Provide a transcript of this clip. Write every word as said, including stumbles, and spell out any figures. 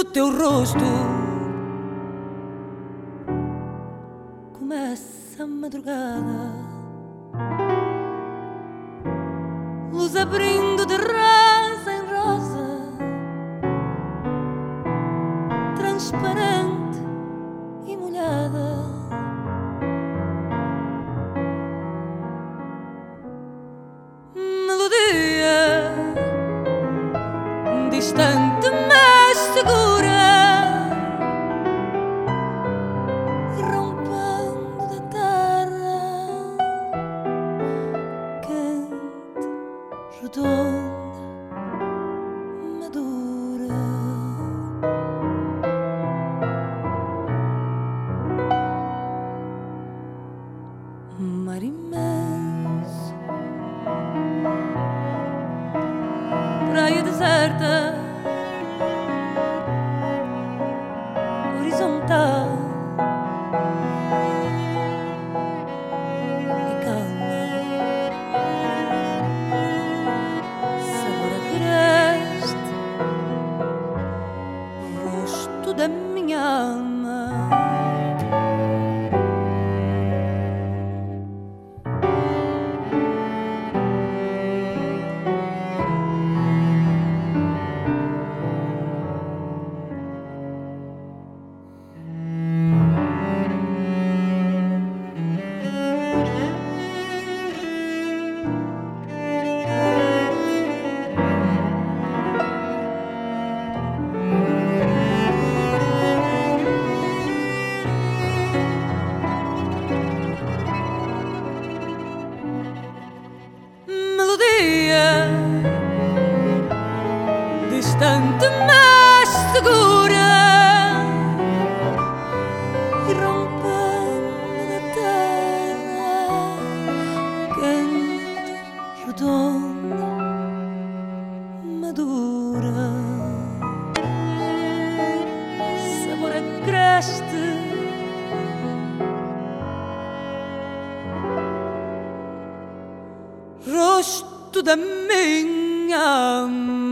do teu rosto começa a madrugada, luz abrindo de rosa em rosa, transparente e molhada. Melodia distante mas segura, rompendo da terra, quente, redonda, madura. Mar imenso, praia deserta, horizontal e calma, sabor agreste, rosto da minha alma. Melodia distante mas segura, e rompendo da terra, quente, redonda, madura. Sabor agreste, rosto da minha alma.